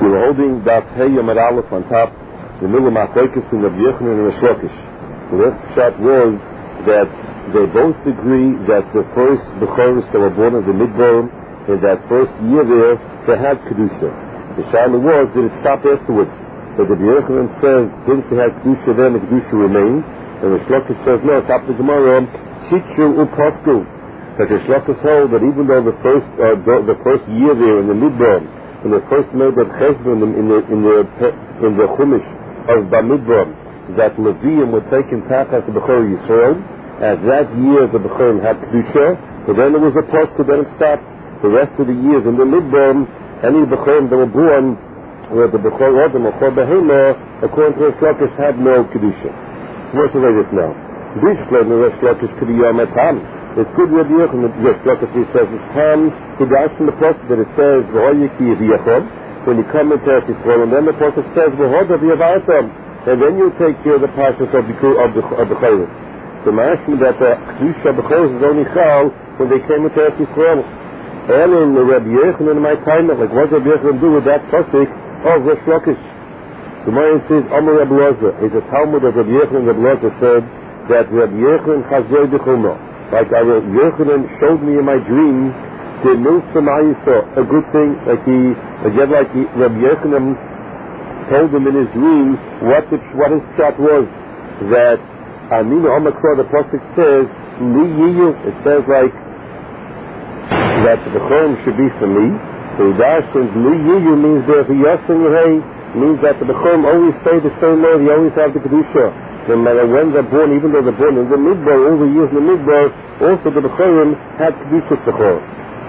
We were holding Daf Hey Yamad Aleph on top, the middle of Machlokes in Rabbi Yochanan and Rish Lakish. The last shot was that they both agree that the first Bechoros that were born in the Midbar, in that first year there, they had Kedusha. The Shaila was, did it stop afterwards? But Rabbi Yochanan says, didn't they have Kedusha then, the Kedusha remained? And Rish Lakish says, no, it's up to Gemara, Kitchu Upasku. That Rish Lakish hold that even though the first year there in the Midbar, when they first made that cheshbon in the Chumash of Bamidbar, that Levium were taken tachas the Bechor Yisrael, as that year the Bechorim had Kedusha, but then there was a post to then it stopped. The rest of the years in the Midbar, any Bechorim that were born, where the Bechor Odom or Chor Behema, according to Rish Lakish, had no Kedusha. So what's the way this now? Bishlein Rish Lakish could be Yom Etam. It's good Rabbi Yochanan, Rish Lakish says it's Tam, he dies from the prophet that it says, V'hoyiki v'yachod, when you come into Eretz Yisrael, and then the prophet says, V'hoda v'yavatam, and then you take care of the parshas of the Choros. The mashma that the Kedusha of the Choros is only chal when they came into Eretz Yisrael. And in the Rabbi Yochanan in my time, like what Rabbi Yochanan do with that pasuk of Rish Lakish? The Mayan says, Amar Rabbi Loza, it's a Talmud of Rabbi Yochanan. Rabbi Loza said that Rabbi Yochanan chazoi d'chumah. Like Rabbi Yochanan showed me in my dream the Milsa Ma'isa, a good thing, Rabbi Yochanan told him in his dream what his shot was, that Aminu Omakra, the Prophet says, Li Yiyu, it says like, that the Bechorim should be for me. So Darshans, Li Yiyu means that the Yasin Yehei means that the Bechorim always stay the same way, they always have the Kedusha. No matter when they're born, even though they're born in the Midbar, all the years in the Midbar, also the Bechorim had Kedusha Bechor.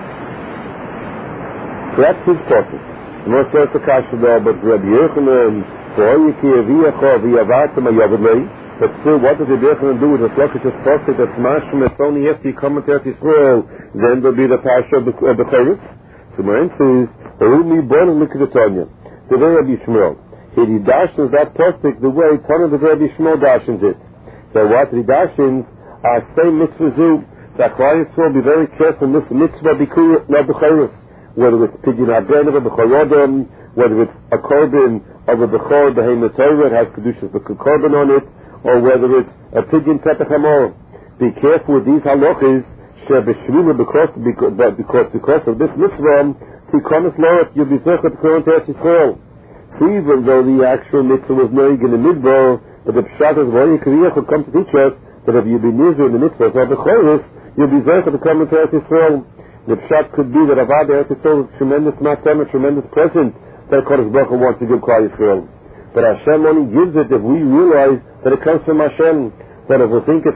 So that's his process. The most first Akasha though, but Rabbi Yochanan, V'hoyiki v'yachod v'yavatam ayavadlei, but still, what does Rabbi Yochanan do with the Lakish's process that's mashma, it's only after you come into Eretz Yisrael, then there'll be the Pasha of Bechoros. So my answer is, Arumi born in Likadatonya, the way Rabbi Shmuel. He dashens that pasuk the way Tana the Rabbi Shmuel dashens it. So what he dashens are same mitzvah zu. That Klal Yisrael be very careful in this mitzvah bikur not Bechoros. Whether it's pidyon hagen of a Bechor Odom, whether it's a korban of a Bechor Behema Torah, it has Kedushas korban on it, or whether it's a pidyon Petach Hamor. Be careful with these halachas, shebeshvila because of this mitzvah, tikonos lorat you'll be zechet current Eretz Yisrael. So even though the actual mitzvah was noig in the Midbar, but the pshat is very clear will come to teach us that if you be nizur in the mitzvah of the Choros, you'll be zechet to come into Eretz Yisrael. The pshat could be that Avad Eretz Yisrael is a tremendous matam, a tremendous present that Kodesh Baruch Hu wants to give Klal Yisrael. But Hashem only gives it if we realize that it comes from Hashem. That if we think it's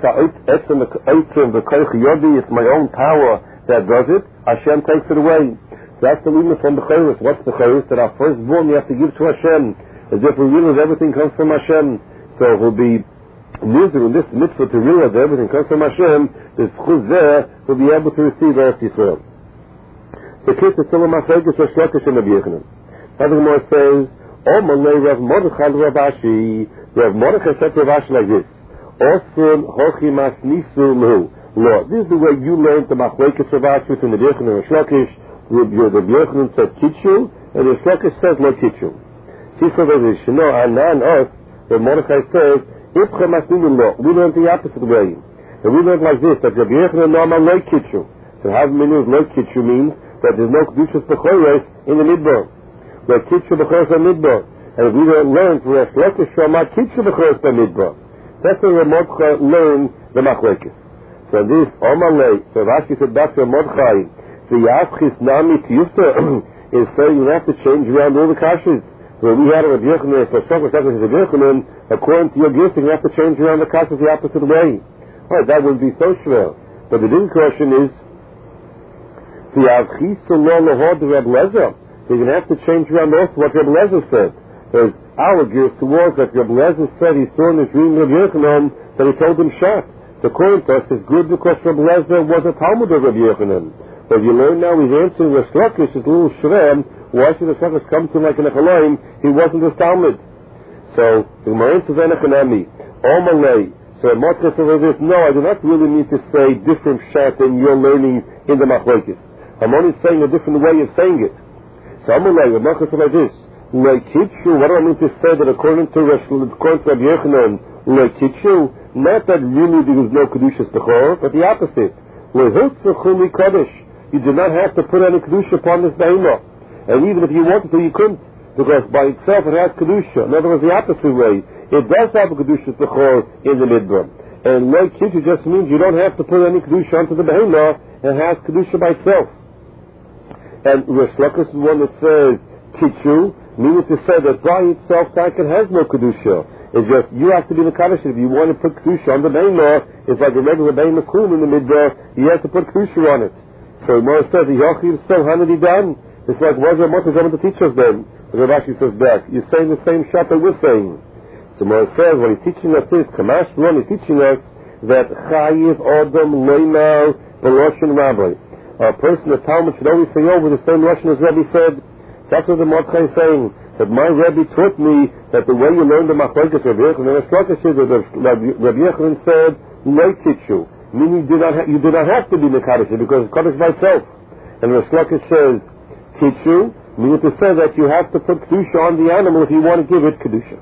the Kodesh Yodi, it's my own power that does it, Hashem takes it away. So that's the limit from the Choros. What's the Choros? That our firstborn we have to give to Hashem. As if we realize everything comes from Hashem. So it will be nizur in this mitzvah to realize that everything comes from Hashem. This chuz there will be able to receive Eretz Yisrael. So kids, it's still a Machlokes Rish Lakish and Rabbi Yochanan. Father Gemara says, O Malay Rav Mordechai Rav Ashi. Rav Mordechai said to Rav Ashi like this, Osun hochimas nisu lehu. Lord, this is the way you learned the Machlokes Rav Ashi between the Yochanan and Rish Lakish. Rabbi Yochanan said Kitchu, and Rish Lakish says Lo Kitchu. She said that Shino Anan us, Rav Mordechai says, Ipcha Masninu Lo. We learned the opposite way. And we learned like this, that Rabbi Yochanan Norma Lo Kitchu. So how many knows Lo Kitchu means that there's no Kedushas Bechoros in the Midbar. Where Kitchu Bechoros are Midbar. And we learned from Rish Lakish Shama Kitchu Bechoros are Midbar. That's where Rav Mordechai learned the Machlokes. So this Omalei, so Rashi said back to Rav Mordechai, the Yafchis Nami Tiyufta is saying you have to change around all the kashas. So we had a Rabbi Yochanan, so Rabbi Yochanan, according to your gifting, you have to change around the kashas the opposite way. Alright, that would be so shver. But the different question is, the Yafchis Lahod Rabbi Lezer. You're going to have to change around also what Rabbi Lezer said. There's our gift towards that Rabbi Lezer said he saw in his dream Rabbi Yochanan that he told him shot. So according to us, it's good because Rabbi Lezer was a Talmud of Rabbi Yochanan. But you learn now he's answering Rish Lakish, his little shrem. Why should Rish Lakish come to him like an Echaloim? He wasn't a Talmud. So the Gemara answers Enechanami. Omalei. So Mordechai says this, no, I do not really need to say different shat than you're learning in the Machlokes. I'm only saying a different way of saying it. So Omalei, Mordechai says like this. Like Kitchu, what do I mean to say that according to Rabbi Yochanan, like Kitchu, not that really there was no Kedushas Bechor, but the opposite. You do not have to put any Kedusha upon this Behemah. And even if you wanted to, you couldn't, because by itself it has Kedusha. In other words, the opposite way. It does have a Kedushas Bechor in the Midbar. And like Kitchu just means you don't have to put any Kedusha onto the Behemah, it has Kedusha by itself. And Rish Lakish is the one that says Kitchu, meaning to say that by itself Takan has no Kedusha. It's just, you have to be the Kaddish. If you want to put Kedusha on the Behemah, it's like a regular Behemah Kum in the Midbar, you have to put Kedusha on it. So Moshe says, Yochid still, how did he done? It's like, what's your mother going to teach us then? The Rav Ashi says back, you're saying the same shot that we're saying. So Moshe says, what he's teaching us is, Kamash Ron is teaching us that Chayiv Odom Loimar B'Loshen Rabbi. A person, a Talmud, should always say over the same Loshen as Rebbe said. That's what the Mordechai is saying. That my Rebbe taught me that the way you learn the Machlokes Rabbi Yochanan, and Shlokish is that Rabbi Yochanan said, Lo Kitchu, meaning you do not have to be Mekadosh because it's Kaddish by itself. And Shlokish says, Kitchu, meaning to say that you have to put Kedusha on the animal if you want to give it Kedusha.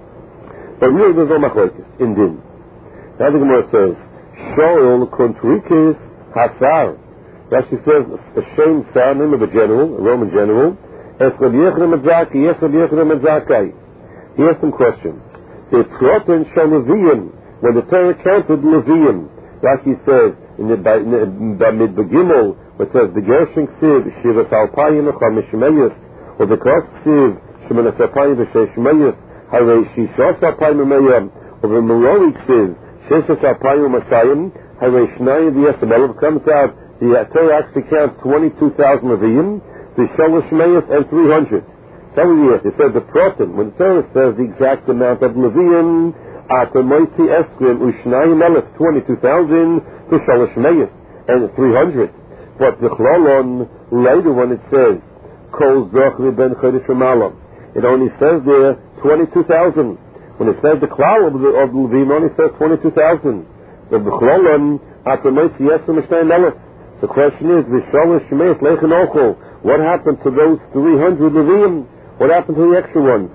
But really there's no Machlokes in Din. Now the Gemara says, Shoel Kontrikis Hasar. Rashi says, a shame Sar, name of a general, a Roman general, Es Rabbi Yochanan Medzaki, yes Rabbi Yochanan Medzakai. He has some questions. The Proton shall Levian, when the Torah counted Levian, Rashi says, in the Midbagimel, it says, the Gershon Ksiv, Shivas Alpayim Echar Mishmeyus, or the Kos Ksiv, Shemenes Alpayim V'Sheshmeyus, Harei Shishos Alpayim Meyam, or the Merori Ksiv, Sheshos Alpayim Masayim, Harei Shnayim V'Yesabel, comes out, the Torah actually counts 22,000 Levian, the Shalosh Meyus and 300. That was it. It said the Proton, when the Torah says the exact amount of Levian, Atamoiti Eskrim, Ushnayim Elef, 22,000, to Shalosh Meyus, and 300. But the Chlolon, later when it says, Kol Zochri Ben Chodesh Ramalam, it only says there 22,000. When it says the Klal of Levim, only says 22,000. But the Chlolon, Atamoiti Eskrim, Ushnayim Elef. The question is, the Shalosh Meyus, Lechen Ochel, what happened to those 300 Levim? What happened to the extra ones?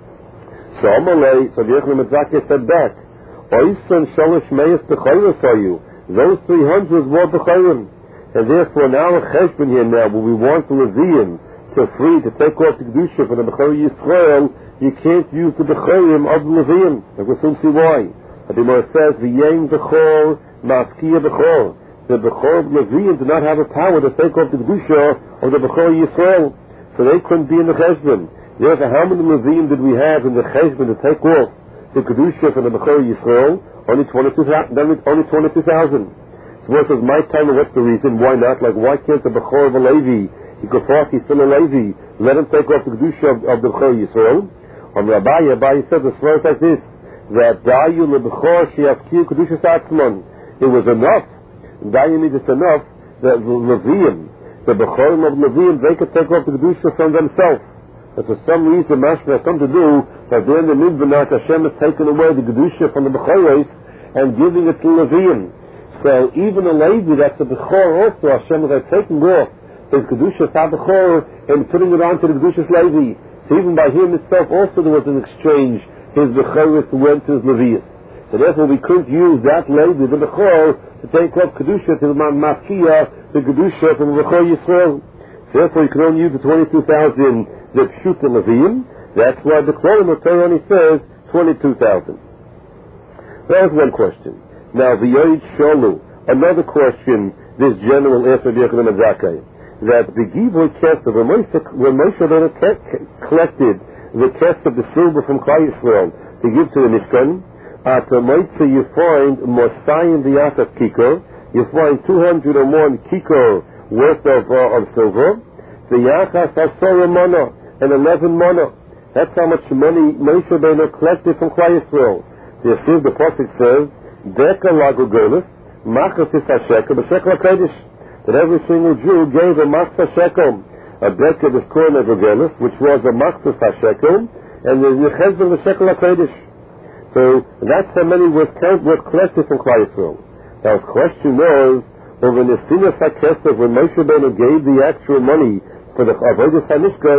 So Amalei, so Yochanan Medzaki said back, Oisan Shalosh Meyus B'chayim for you. Those 300 were B'chayim. And therefore now a Cheshbon here now, when we want the Levim to free, to take off the Kedusha for the B'chayim Yisrael, you can't use the B'chayim of the Levim. And we'll soon see why. The Gemara says, V'yein B'chor, Ma'afkiya B'chor. The Bechor of Levim did not have a power to take off the Kedusha of the Bechor Yisrael, so they couldn't be in the Cheshbon. Therefore, how many Levim did we have in the Cheshbon to take off the Kedusha from the Bechor Yisrael? Only 22,000. So what says, my time, what's the reason? Why not? Like, why can't the Bechor of a Levi, he could thought he's still a Levi, let him take off the Kedusha of the Bechor Yisrael? On Rabbi said the story like this, that Dayu LeBechor She'afkiyu Kedusha Satzman. It was enough. Dayan is enough that the Levim, the Bechorim of Levim, they could take off the Kedusha from themselves. But for some reason, Mashma has come to do that then the Midbanat Hashem has taken away the Kedusha from the Bechorim and giving it to Levim. So even a Levi that's a Bechor also, Hashem has taken off his Kedusha Bechor and putting it onto the Kedusha Levi. So even by him itself also there was an exchange. His Bechorim went to his Levius. So therefore we couldn't use that Levi, the Bechor, to take up Kedusha to the Mafkiya, the Kedusha from the Bechor Yisrael. Therefore you can only use the 22,000 the Pshut and Levim. That's why the Klolim of Torah only says 22,000. That was one question. Now the Yoid Sholu, another question this general asked of Yochanan Medzaki, that the Giboy Kesef, when Moshe collected the Kesef of the silver from Klal Yisrael to give to the Mishkan, at the Moitze you find Mosayim V'Yasaf Kikor, you find 200 or more Kikor worth of silver, the Yachas Asora Mana, and 11 Mana. That's how much money Moshe Rabbeinu collected from Klal Yisrael. The Pasuk says, Deka Lagogolis, Machas is HaShekel, B'Shekel HaKodesh, that every single Jew gave a Machas HaShekel, a Deka is called Lagogolis, which was a Machas HaShekel, and the Chesed B'Shekel HaKodesh. So that's how many was collected from Klal Yisrael. Now the question was, over the Nesinas HaKesef, when Moshe Rabbeinu gave the actual money for the Avodas HaMishkan,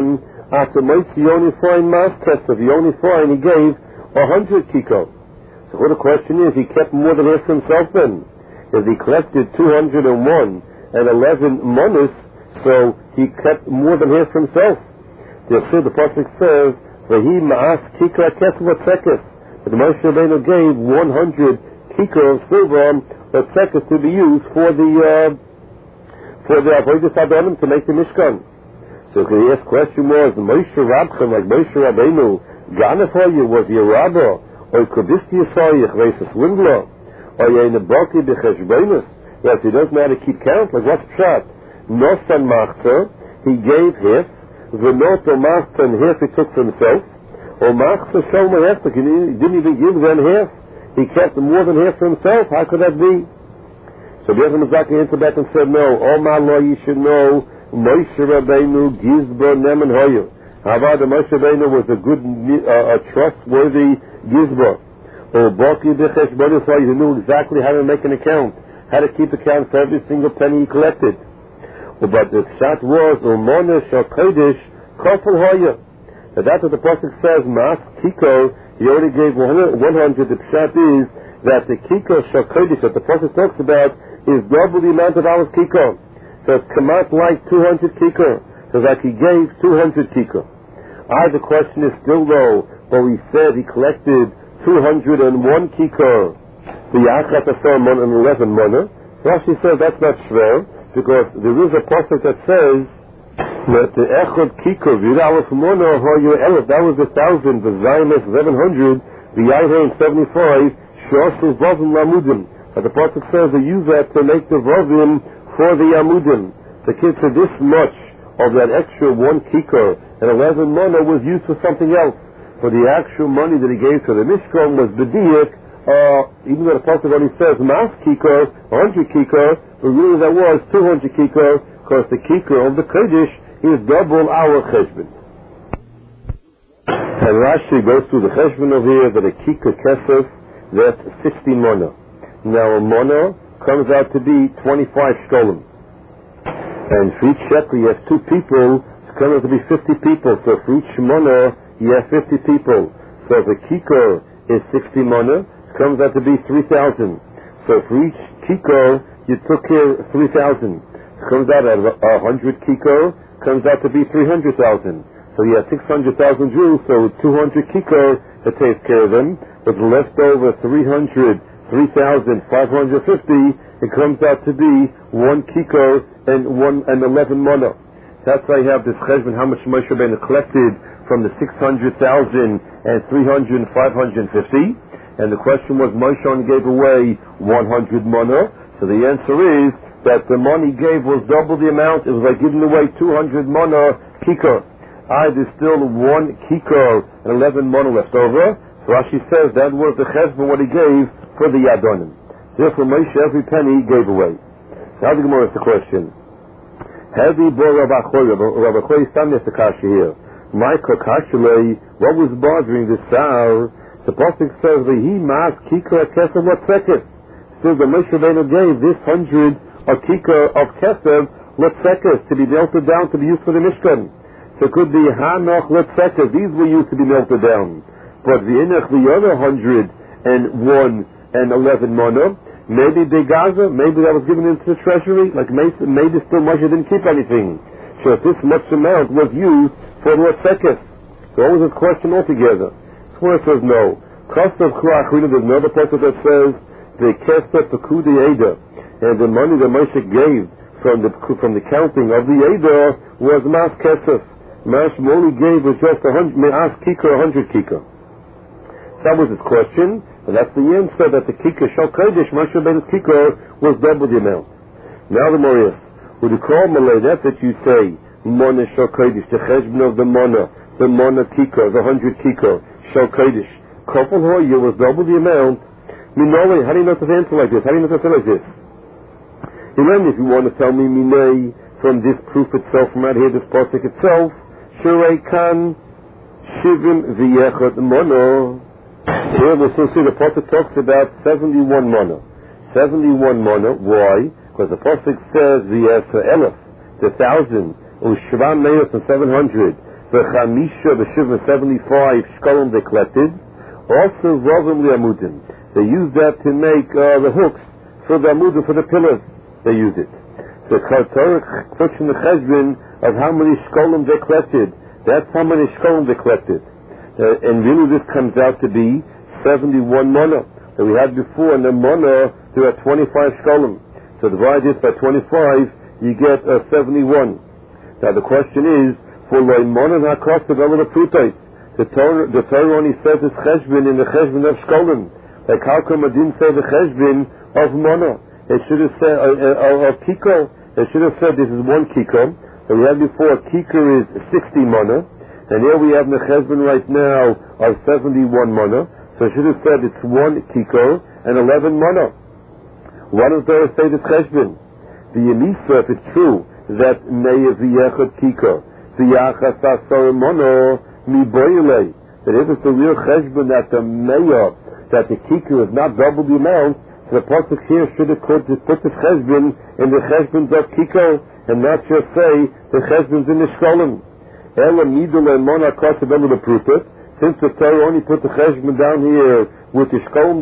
After Moitzi only fine mas kesef, he only fine, he gave 100 kiko. So what the question is, he kept more than half for himself then. If he collected 201 and 11 monas, so he kept more than half for himself. The Pasuk says, Vahi ma'as kikar kesef v'tzekes. But the Moshe Rabbeinu gave 100 kikar of silver v'tzekes to be used for the Avodas Adonim, to make the Mishkan. So the question was, Moshe Rabchem, like Moshe Rabbeinu, Ganafoye, was he a robber? Or Kubisti Yisayich, was a swindler? Or he in a Baki B'cheshbonus? Yes, he doesn't know how to keep count. Like what's Pshat? Nosan Machzer, he gave half. V'noto Machzer, and half he took for himself. Or Machzer Shoma Heftek, he didn't even give them half. He kept more than half for himself. How could that be? So the Ezra Mizaki answered back and said, no, all my law you should know, Moshe Rabbeinu Gizbo Neman Hoyer. However, the Moshe Rabbeinu was a good, trustworthy Gizbo. Or Baki B'cheshbonus, he knew exactly how to make an account, how to keep account for every single penny he collected. But the Pshat was, Umona Shal Kodesh Kofel Hoyer. So that's what the Pasuk says, Mas Kiko, he already gave 100. The Pshat is that the Kiko Shal Kodesh that the Pasuk talks about is double the amount of our kiko. So it's come out like 200 kiko. So like he gave 200 kiko. The question is still low, but we said he collected 201 kiko. The Yachat Asar Mon and 11 Mona. Rashi says that's not shver, because there is a pasuk that says that the Echad kiko, V'yidalef Mona, Hoyo Elef, that was 1,000, the Zayim 700, the Yayhein 75, Shosu Vavim Lamudim. But the Pasuk says they use that to make the Vavim for the Yamudim. The kids for this much of that extra 1 kiko and 11 mana was used for something else. For the actual money that he gave to the Mishkan was B'diyik, even though the Pasuk only says Mas kiko, 100 kiko, but really that was 200 kiko, because the kiko of the Kodesh is double our cheshbon. And Rashi goes through the cheshbon over here that a kiko kesef, that's 60 mana. Now a mona comes out to be 25 shkolim. And for each shekel you have 2 people, it comes out to be 50 people. So for each mona you have 50 people. So if a kiko is 60 mona, it comes out to be 3,000. So for each kiko you took care 3,000. It comes out at 100 kiko, comes out to be 300,000. So you have 600,000 Jews, so 200 kiko that takes care of them. With the leftover 3,550, it comes out to be 1 kiko and 11 mana. That's why I have this cheshbon, how much Moshe Rabbeinu collected from the 600,000 and 300 and 550. And the question was, Moshe only gave away 100 mana. So the answer is that the money he gave was double the amount. It was like giving away 200 mana kiko. There's still 1 kiko and 11 mana left over. So Rashi says that was the cheshbon what he gave for the Yadonim. Therefore Moshe every penny he gave away. Now the Gemara is the question. Heavy bo Rabbi Choy Stam is the kasha here. Michael Kashalei, what was bothering this Sar? The Pasuk says that he mas kikar kesef what second. Still the Moshe Rabbeinu gave this 100 of kikar of kesef letzekas to be melted down to be used for the Mishkan. So it could be hanoch letzekas. These were used to be melted down. But the other 101 and 11 mana, maybe Begaza, maybe that was given into the treasury, like maybe still Moshe didn't keep anything. So if this much amount was used for the Sekes. So what was his question altogether? So it says no. Cost of Kurachina, there's another person that says the Kesef Pekudi Eda, and the money that Moshe gave from the counting of the Eda was Mas Kesef. Mas only gave was just 100 kikar. That was his question, and that's the answer that the kikar Shal Kodesh, Moshe Rabbeinu's kikar, was double the amount. Now the Morias, would you call Malay that you say Mona Shal Kodesh, the cheshbon of the Mona kikar, the 100 kikar Shal Kodesh, Kofel Hoya was double the amount. Minole, how do you know to answer like this? How do you know to say like this? Remember, if you want to tell me Minay from this proof itself, from right here, this pasuk itself, Shurei Kan Shivim V'Yechad Mona. Here we'll still see the pasuk talks about 71 mana. 71 mana. Why? Because the pasuk says the Elef, the 1,000, Ushvam Meos and 700. V'chamisha v'shivim 75 shkolim they collected. Also vovim li'amudim. They used that to make the hooks for the amudim, for the pillars. They used it. So Torah puts in the cheshbon of how many shkolim they collected. That's how many shkolim they collected. And really this comes out to be 71 mana that we had before. And the mana, there are 25 shkolim. So divide this by 25, you get 71. Now the question is, for loy mana hakost of the prutais, the Torah only says it's cheshbon in the cheshbon of shkolim. Like how come it didn't say the cheshbon of mana? It should have said of kiko. It should have said this is one kiko. But we had before kiko is 60 mana, and here we have the cheshbon right now of 71 mana. So it should have said it's one kiko and 11 mana. Why does Torah say this cheshbon? The Yemisa, if it's true that Meir v'yechad kiko v'yachas asar mana mi boile, that if it's the real cheshbon that the Meir, that the kiko is not double the amount, so the pasuk here should have put this cheshbon in the cheshbons of kiko and not just say the cheshbons in the shkolim. Ela midule mana kasabelu the prutat. Since the Torah only put the cheshbon down here with the shkolim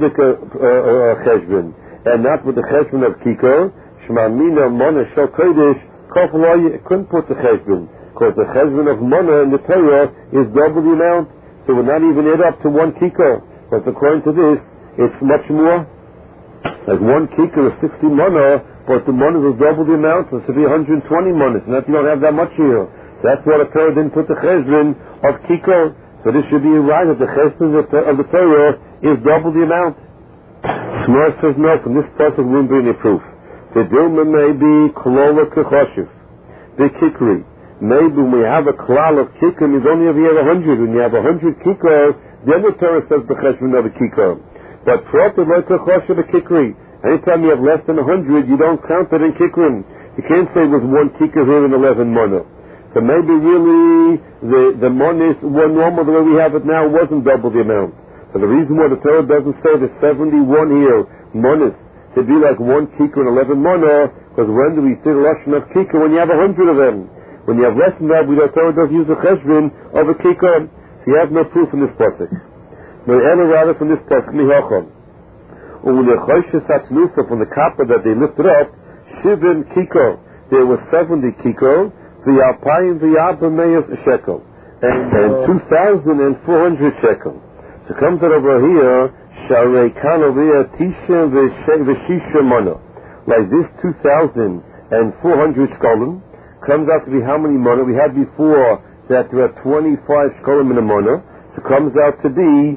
cheshbon and not with the cheshbon of kiko, shma mina mana shel kodesh kafalai, it couldn't put the cheshbon because the cheshbon of mana in the Torah is double the amount, so we're not even it up to one kiko. Because according to this, it's much more. Like one kiko is 60 mana, but the mana is double the amount, so it should be 120 manas, and that you don't have that much here. So that's why the Torah didn't put the cheshbon of kiko. So this should be right that the cheshbon of the Torah is double the amount. Shmuel says no, from this pasuk we won't bring any proof. The dilma may be klola kechoshev, the kikri. Maybe when we have a klal of kikrim, is only if you have 100. When you have 100 kikor, then the Torah says the cheshbon of a kikor. But proper like kechoshev a kikri. Anytime you have less than 100, you don't count it in kikrim. You can't say it was one kikor here and 11 mana. So maybe really the manas were normal the way we have it now, wasn't double the amount. So the reason why the Torah doesn't say the 71 here manas to be like one kikor and 11 mana, because when do we say the lashon of kikor? When you have 100 of them. When you have less than that, the Torah does use the cheshbon of a kikor. So you have no proof in this pasuk. No, rather from this pasuk mihacham. From the kappa that they lifted up, shivin kikor. There was 70 kikor. The alpayim v'yabameyas shekel, and 2,400 shekel. So comes it over here, sharei kanovia tisha v'shisha mana. Like this 2,400 shkolim comes out to be how many mana? We had before that there are 25 shkolim in a mana, so it comes out to be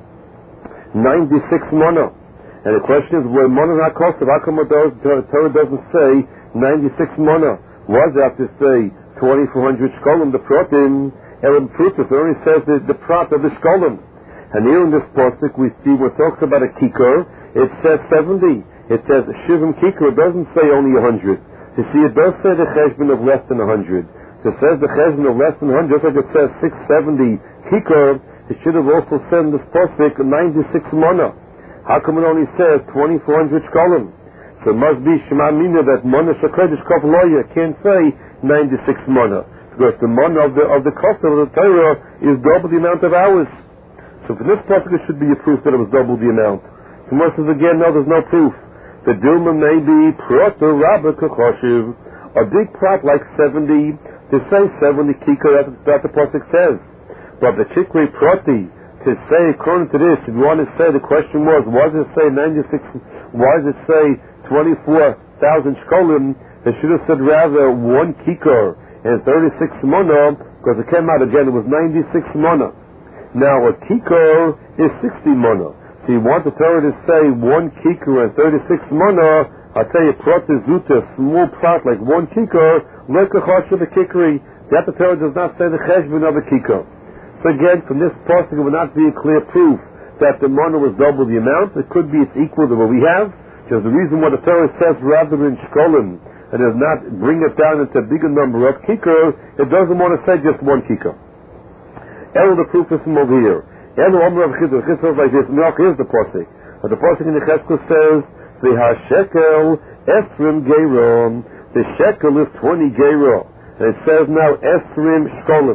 96 mana. And the question is, where mana not cost? How come the Torah doesn't say 96 mana? Was have to say 2,400 shkolim, the protein, elam prutus, it only says the prat of the shkolim. And here in this pasuk we see, when it talks about a kikor, it says 70. It says shivim kikor, it doesn't say only 100. You see, it does say the cheshbon of less than 100. So it says the cheshbon of less than 100, just like it says 670 kikor, it should have also said in this pasuk 96 mana. How come it only says 2,400 shkolim? So it must be Shema Mina that mana shakodesh kafaloya can't say 96 mana, because the mana of the cost of the Torah is double the amount of hours. So for this pasuk it should be a proof that it was double the amount. So Moses says again, no, there's no proof. The Dilma may be proto rabba kachoshiv, a big plot like 70, to say 70 kikor that the pasuk says. But the kikri proti, to say according to this, if you want to say, the question was, why does it say 96, why does it say 24,000 shkolim? They should have said rather one kikor and 36 mana, because it came out again, it was 96 mana. Now a kikor is 60 mana. So you want the Torah to say one kikor and 36 mana, I'll tell you, prat zuta, small prat like one kikor, lekachasha the kikri, that the Torah does not say the cheshbon of a kikor. So again, from this pasuk it would not be a clear proof that the mana was double the amount. It could be it's equal to what we have. Because the reason why the Torah says rather than shkolim, and does not bring it down into a bigger number of kikor, it doesn't want to say just one kikor. Elo, the proof is from over here. Elo Omer of Chizur. Chizur like this. Now here's the pasuk. But the pasuk in the Cheskel says, the shekel esrim gerom. The shekel is 20 gerom. And it says now esrim shkolim.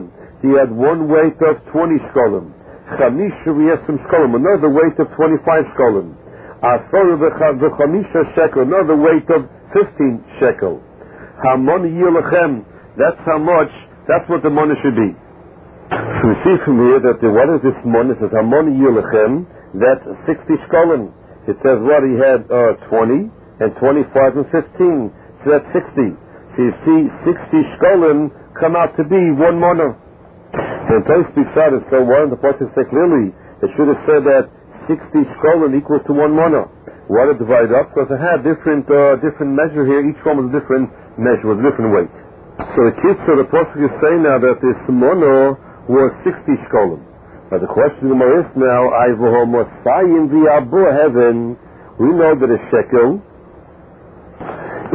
he had one weight of 20 shkolim. Chamisha v'yesrim shkolim, another weight of 25 shkolim. Asor v'chamisha shekel, another weight of 15 shekel. Hamon yilachem, that's how much, that's what the money should be. So we see from here that what is this money? It says Hamon yilachem, that's 60 shkolim. It says what he had 20 and 25 and 15. So that's 60. So you see 60 shkolim come out to be one money. And Tais speaks out, and so why didn't the Pasuk say clearly? It should have said that 60 shkolim equals to one money. Why did it divide up? Because it had different measure here. Each one was a different measure, was a different weight. So the Kitzur, the Pasuk is saying now that this money was 60 shkolim. Now the question is now, heaven, we know that a shekel